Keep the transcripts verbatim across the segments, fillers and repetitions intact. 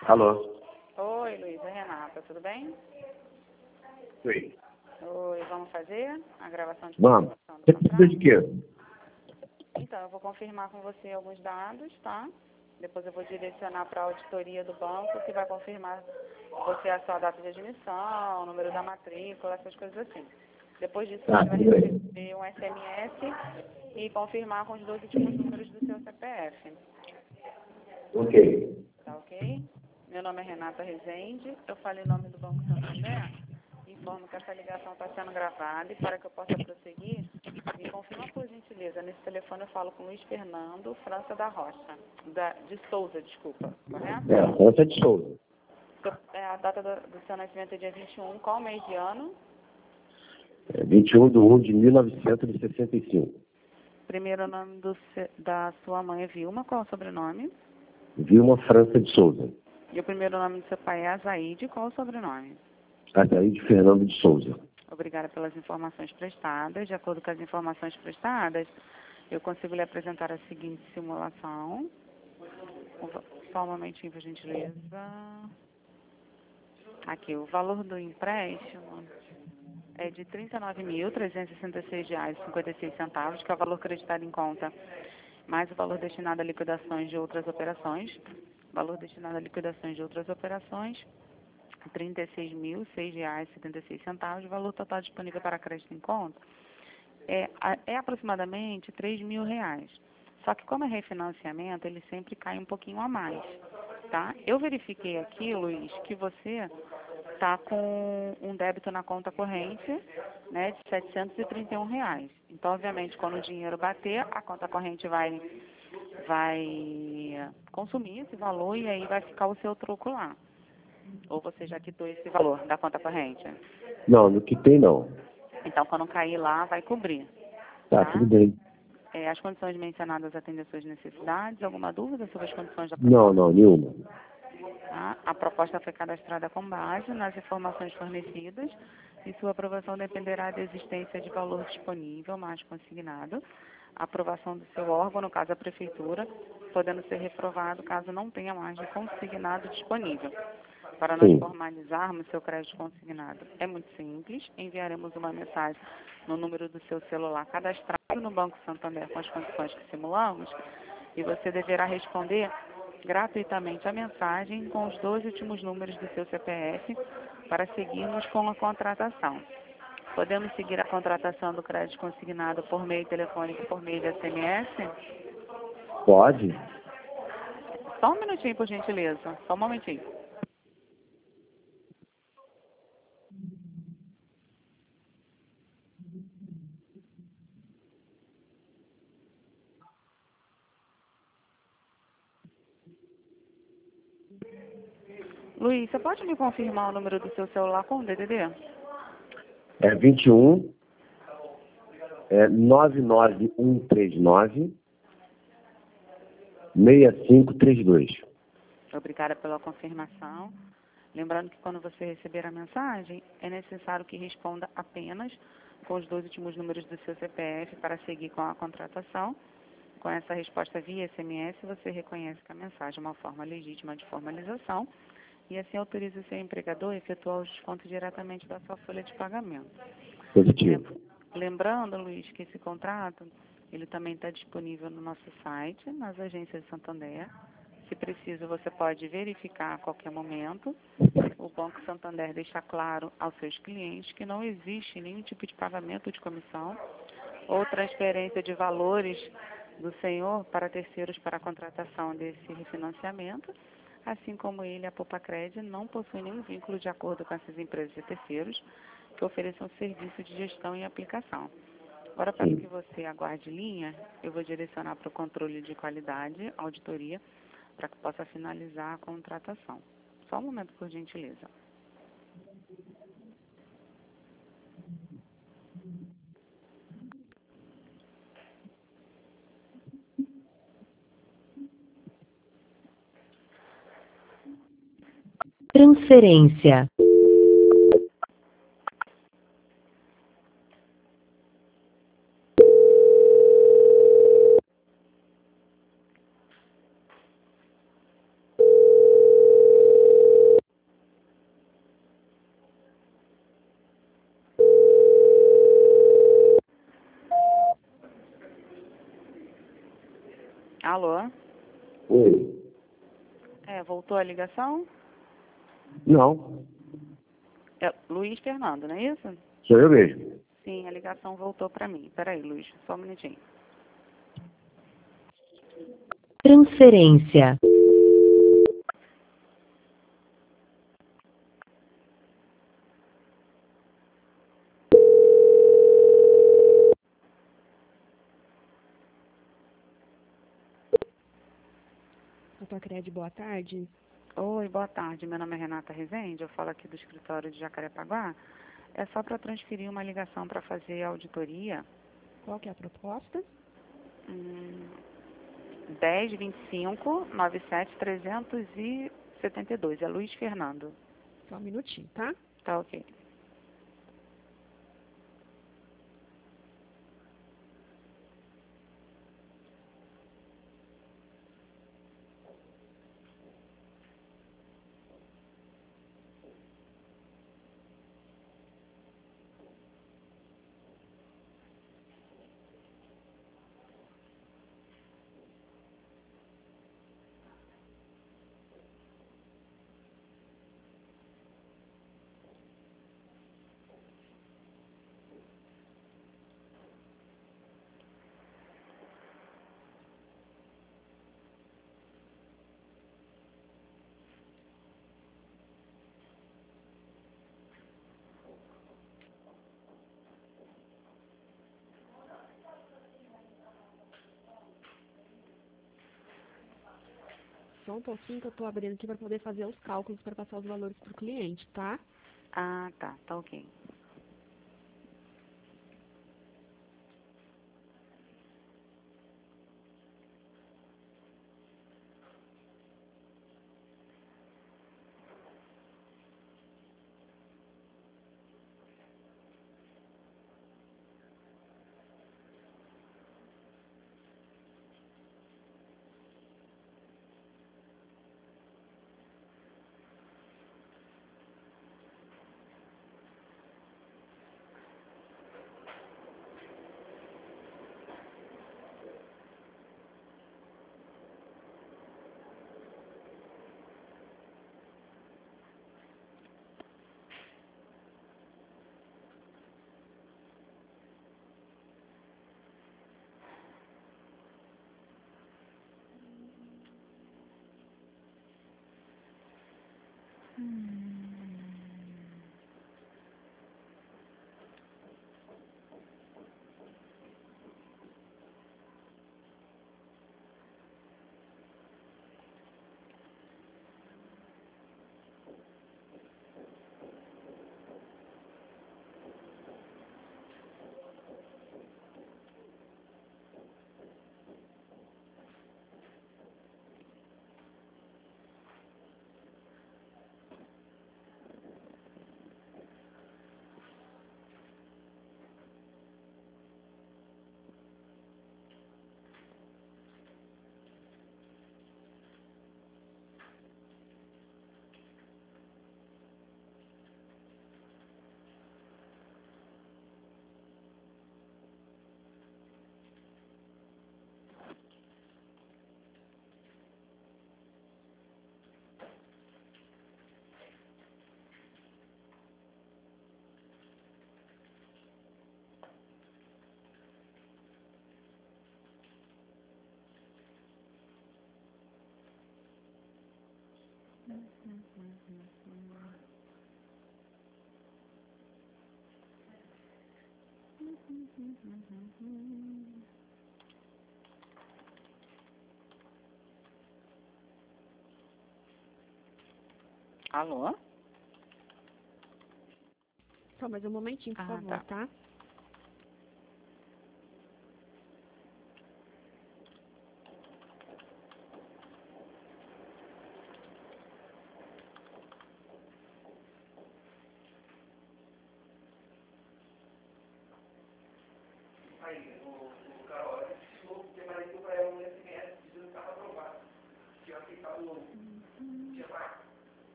Alô? Oi, Luísa, Renata, tudo bem? Oi. Oi, vamos fazer a gravação de Vamos. confirmação do Você precisa de contrato? quê? Então, eu vou confirmar com você alguns dados, tá? Depois eu vou direcionar para a auditoria do banco, que vai confirmar você a sua data de admissão, o número da matrícula, essas coisas assim. Depois disso, Tá, você vai tudo bem. receber um S M S e confirmar com os dois últimos números do seu C P F. Ok. Tá ok? Meu nome é Renata Rezende, eu falei o nome do Banco Santander, informo que essa ligação está sendo gravada e para que eu possa prosseguir, me confirma por gentileza, nesse telefone eu falo com Luiz Fernando França da Rocha, da, de Souza, desculpa, correto? É, França de Souza. Seu- é, a data do, do seu nascimento é dia vinte e um, qual mês de ano? É vinte e um de um de mil novecentos e sessenta e cinco. Primeiro nome do, se- da sua mãe é Vilma, qual é o sobrenome? Vilma França de Souza. E o primeiro nome do seu pai é Azaide, qual é o sobrenome? Adair de Fernando de Souza. Obrigada pelas informações prestadas. De acordo com as informações prestadas, eu consigo lhe apresentar a seguinte simulação. Só um momentinho, por gentileza. Aqui, o valor do empréstimo é de trinta e nove mil, trezentos e sessenta e seis reais e cinquenta e seis centavos, que é o valor creditado em conta, mais o valor destinado a liquidações de outras operações. Valor destinado a liquidações de outras operações, trinta e seis mil, seis reais e setenta e seis centavos. O valor total disponível para crédito em conta é, a- é aproximadamente três mil reais. Só que como é refinanciamento, ele sempre cai um pouquinho a mais, tá? Eu verifiquei aqui, Luiz, que você está com um débito na conta corrente, né, de setecentos e trinta e um reais. Então, obviamente, quando o dinheiro bater, a conta corrente vai, vai consumir esse valor e aí vai ficar o seu troco lá. Ou você já quitou esse valor da conta corrente? Não, no que tem não. Então, quando cair lá, vai cobrir, Tá, tá? tudo bem. É, as condições mencionadas atendem às suas necessidades. Alguma dúvida sobre as condições da Não, proposta? não, nenhuma. Tá? A proposta foi cadastrada com base nas informações fornecidas e sua aprovação dependerá da existência de valor disponível mais consignado. A aprovação do seu órgão, no caso a prefeitura, podendo ser reprovado caso não tenha mais de consignado disponível. Para nós Sim. formalizarmos seu crédito consignado, é muito simples. Enviaremos uma mensagem no número do seu celular cadastrado no Banco Santander com as condições que simulamos e você deverá responder gratuitamente a mensagem com os dois últimos números do seu C P F para seguirmos com a contratação. Podemos seguir a contratação do crédito consignado por meio telefônico e por meio de S M S? Pode? Só um minutinho, por gentileza. Só um momentinho. Luiz, você pode me confirmar o número do seu celular com o D D D? É vinte e um, é nove nove um três nove, seis cinco três dois. Obrigada pela confirmação. Lembrando que quando você receber a mensagem, é necessário que responda apenas com os dois últimos números do seu C P F para seguir com a contratação. Com essa resposta via S M S, você reconhece que a mensagem é uma forma legítima de formalização e assim autoriza o seu empregador a efetuar os descontos diretamente da sua folha de pagamento. Positivo. Lembrando, Luiz, que esse contrato ele também está disponível no nosso site, nas agências de Santander. Se preciso, você pode verificar a qualquer momento. O Banco Santander deixa claro aos seus clientes que não existe nenhum tipo de pagamento de comissão ou transferência de valores do senhor para terceiros para a contratação desse refinanciamento, assim como ele, a Popacred, não possui nenhum vínculo de acordo com essas empresas de terceiros que ofereçam serviço de gestão e aplicação. Agora, para que você aguarde linha, eu vou direcionar para o controle de qualidade, auditoria, para que possa finalizar a contratação. Só um momento, por gentileza. Transferência. Alô? Oi. É, voltou a ligação? Não, É Luiz Fernando, não é isso? sou eu mesmo. Sim, a ligação voltou para mim. Peraí, Luiz, só um minutinho. Transferência. Autocred, boa tarde. Oi, boa tarde. Meu nome é Renata Rezende, eu falo aqui do escritório de Jacarepaguá. É só para transferir uma ligação para fazer a auditoria. Qual que é a proposta? Hum, dez, vinte e cinco, noventa e sete, trezentos e setenta e dois. É Luiz Fernando. Só um minutinho, tá? Tá ok. Só um pouquinho que eu tô abrindo aqui para poder fazer os cálculos para passar os valores para o cliente, tá? Ah, tá, tá ok. Alô? Só mais um momentinho, por Ah, favor, tá. tá?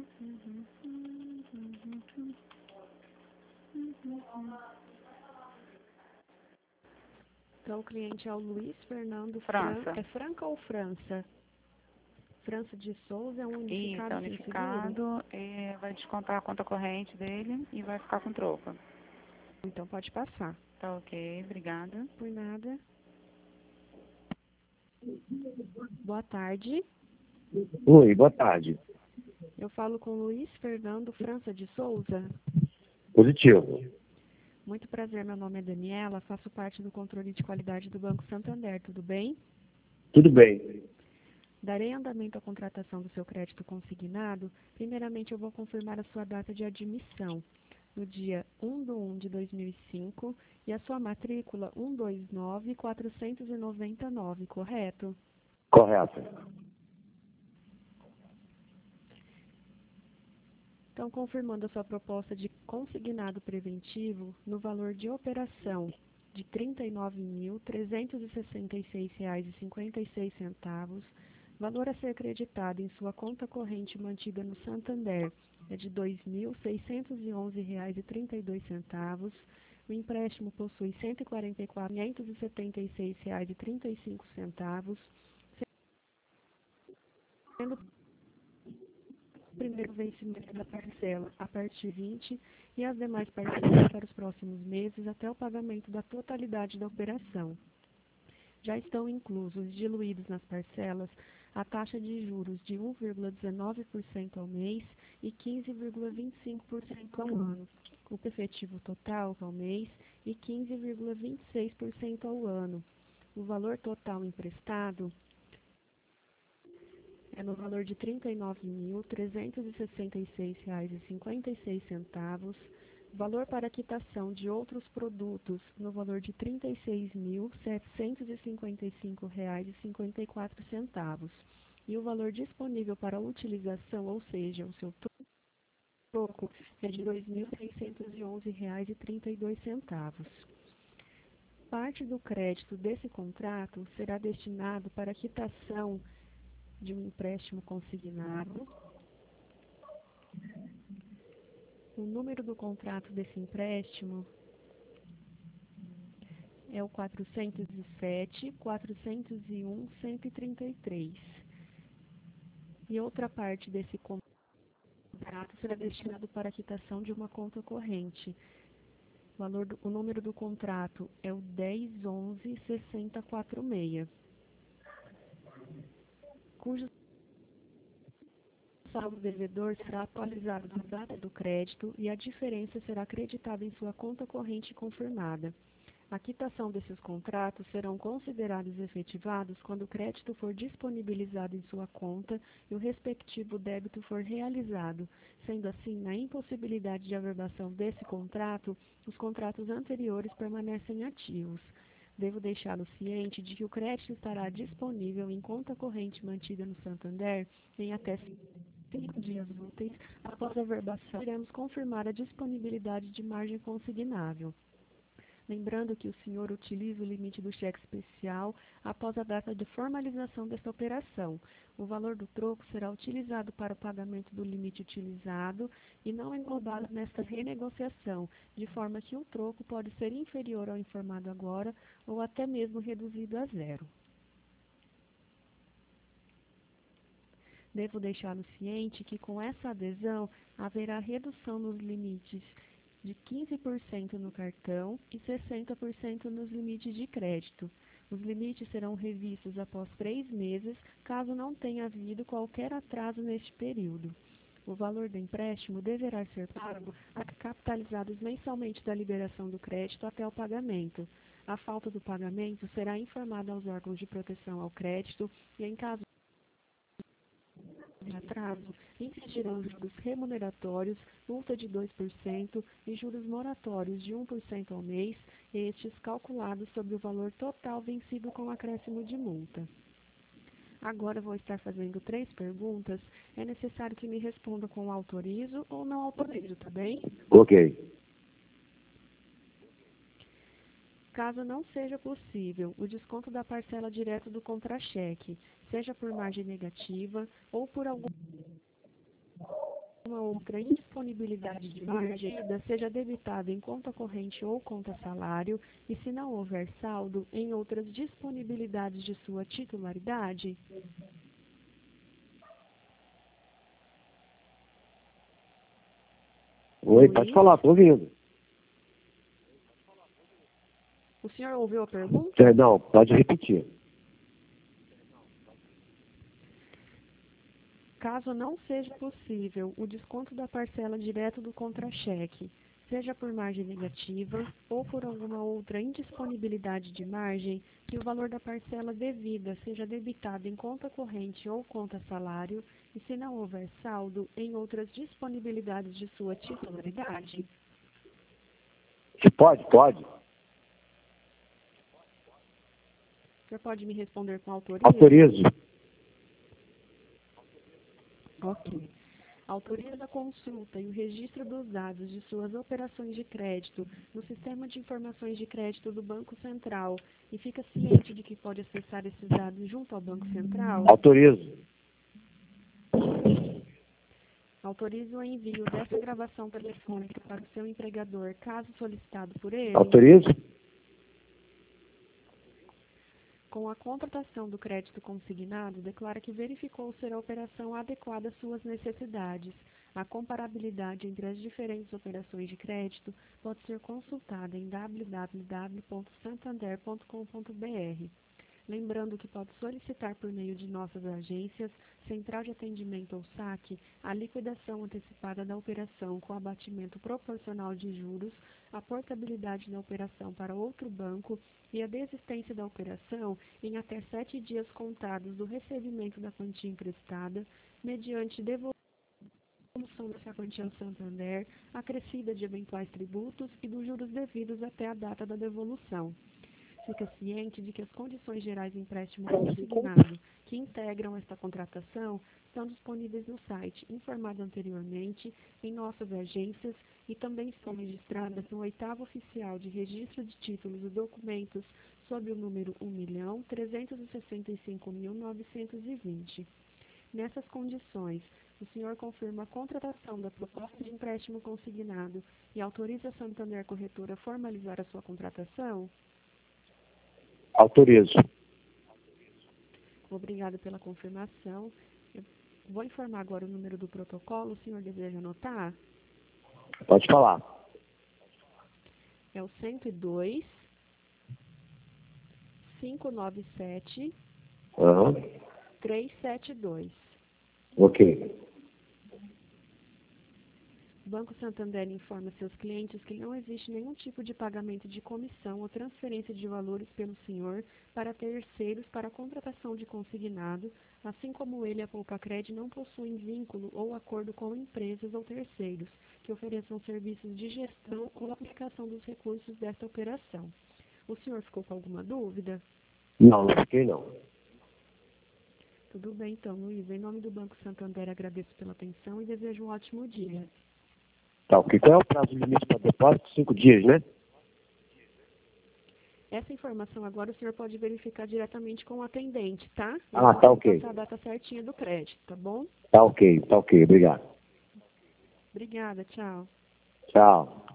Então, o cliente é o Luiz Fernando França. Fran... É Franca ou França? França de Souza é um Isso, unificado é sem seguro? unificado, é, vai descontar a conta corrente dele e vai ficar com troco. Então, pode passar. Tá ok, obrigada. Por nada. Boa tarde. Oi, boa tarde. Eu falo com Luiz Fernando França de Souza. Positivo. Muito prazer, meu nome é Daniela, faço parte do controle de qualidade do Banco Santander, tudo bem? Tudo bem. Darei andamento à contratação do seu crédito consignado. Primeiramente, eu vou confirmar a sua data de admissão, no dia um de um de dois mil e cinco, e a sua matrícula um dois nove quatro nove nove, correto? Correto. Então, confirmando a sua proposta de consignado preventivo no valor de operação de trinta e nove mil trezentos e sessenta e seis reais e cinquenta e seis centavos, valor a ser creditado em sua conta corrente mantida no Santander é de dois mil seiscentos e onze reais e trinta e dois centavos. O empréstimo possui cento e quarenta e quatro mil quinhentos e setenta e seis reais e trinta e cinco centavos, sendo o primeiro vencimento da parcela a partir de vinte e as demais parcelas para os próximos meses até o pagamento da totalidade da operação. Já estão inclusos, diluídos nas parcelas, a taxa de juros de um vírgula dezenove por cento ao mês e quinze vírgula vinte e cinco por cento ao ano, o efetivo total ao mês e quinze vírgula vinte e seis por cento ao ano. O valor total emprestado é no valor de trinta e nove mil trezentos e sessenta e seis reais e cinquenta e seis centavos, valor para quitação de outros produtos no valor de trinta e seis mil setecentos e cinquenta e cinco reais e cinquenta e quatro centavos, e o valor disponível para utilização, ou seja, o seu troco, é de dois mil seiscentos e onze reais e trinta e dois centavos. Parte do crédito desse contrato será destinado para quitação de um empréstimo consignado. O número do contrato desse empréstimo é o quatrocentos e sete, quatrocentos e um, cento e trinta e três. E outra parte desse contrato será destinado para a quitação de uma conta corrente. O, valor do, o número do contrato é o dez onze sessenta quarenta e seis, cujo saldo devedor será atualizado na data do crédito e a diferença será acreditada em sua conta corrente confirmada. A quitação desses contratos serão considerados efetivados quando o crédito for disponibilizado em sua conta e o respectivo débito for realizado. Sendo assim, na impossibilidade de averbação desse contrato, os contratos anteriores permanecem ativos. Devo deixá-lo ciente de que o crédito estará disponível em conta corrente mantida no Santander em até cinco dias úteis. Após a averbação, iremos confirmar a disponibilidade de margem consignável. Lembrando que o senhor utiliza o limite do cheque especial após a data de formalização desta operação. O valor do troco será utilizado para o pagamento do limite utilizado e não englobado nesta renegociação, de forma que o troco pode ser inferior ao informado agora ou até mesmo reduzido a zero. Devo deixá-lo ciente que com essa adesão haverá redução nos limites de quinze por cento no cartão e sessenta por cento nos limites de crédito. Os limites serão revistos após três meses, caso não tenha havido qualquer atraso neste período. O valor do empréstimo deverá ser pago a capitalizados mensalmente da liberação do crédito até o pagamento. A falta do pagamento será informada aos órgãos de proteção ao crédito e, em caso de atraso, incidirão juros remuneratórios, multa de dois por cento e juros moratórios de um por cento ao mês, estes calculados sobre o valor total vencido com acréscimo de multa. Agora vou estar fazendo três perguntas. É necessário que me responda com autorizo ou não autorizo, tá bem? Ok. Caso não seja possível o desconto da parcela direto do contra-cheque, seja por margem negativa ou por algum outra indisponibilidade de margem, seja debitada em conta corrente ou conta salário, e se não houver saldo, em outras disponibilidades de sua titularidade? Oi, pode falar, estou ouvindo. O senhor ouviu a pergunta? Não, pode repetir. Caso não seja possível o desconto da parcela direto do contra-cheque, seja por margem negativa ou por alguma outra indisponibilidade de margem, que o valor da parcela devida seja debitado em conta corrente ou conta salário, e se não houver saldo, em outras disponibilidades de sua titularidade? Se pode, pode. O senhor pode me responder com autoria? Autorizo. Ok. Autoriza a consulta e o registro dos dados de suas operações de crédito no Sistema de Informações de Crédito do Banco Central e fica ciente de que pode acessar esses dados junto ao Banco Central? Autorizo. Autoriza o envio dessa gravação telefônica para o seu empregador, caso solicitado por ele? Autorizo. Com a contratação do crédito consignado, declara que verificou ser a operação adequada às suas necessidades. A comparabilidade entre as diferentes operações de crédito pode ser consultada em w w w ponto santander ponto com ponto b r. Lembrando que pode solicitar por meio de nossas agências, Central de Atendimento ou saque, a liquidação antecipada da operação com abatimento proporcional de juros, a portabilidade da operação para outro banco e a desistência da operação em até sete dias contados do recebimento da quantia emprestada, mediante devolução dessa quantia ao Santander, acrescida de eventuais tributos e dos juros devidos até a data da devolução. Fica ciente de que as condições gerais de empréstimo consignado que integram esta contratação estão disponíveis no site, informado anteriormente, em nossas agências e também estão registradas no oitavo oficial de registro de títulos e documentos sob o número um milhão trezentos e sessenta e cinco mil novecentos e vinte. Nessas condições, o senhor confirma a contratação da proposta de empréstimo consignado e autoriza a Santander Corretora a formalizar a sua contratação? Autorizo. Obrigada pela confirmação. Eu vou informar agora o número do protocolo. O senhor deseja anotar? Pode falar. É o cento e dois, cinco nove sete, Uhum. três sete dois. Ok. O Banco Santander informa seus clientes que não existe nenhum tipo de pagamento de comissão ou transferência de valores pelo senhor para terceiros para a contratação de consignado, assim como ele e a Poupacred não possuem vínculo ou acordo com empresas ou terceiros que ofereçam serviços de gestão ou aplicação dos recursos desta operação. O senhor ficou com alguma dúvida? Não, não fiquei não. Tudo bem então, Luiz. Em nome do Banco Santander, agradeço pela atenção e desejo um ótimo dia. Tá, ok. Qual é o prazo limite para depósito? Cinco dias, né? Essa informação agora o senhor pode verificar diretamente com o atendente, tá? Ah, tá ok. Passar a data certinha do crédito, tá bom? Tá ok, tá ok. Obrigado. Obrigada, tchau. Tchau.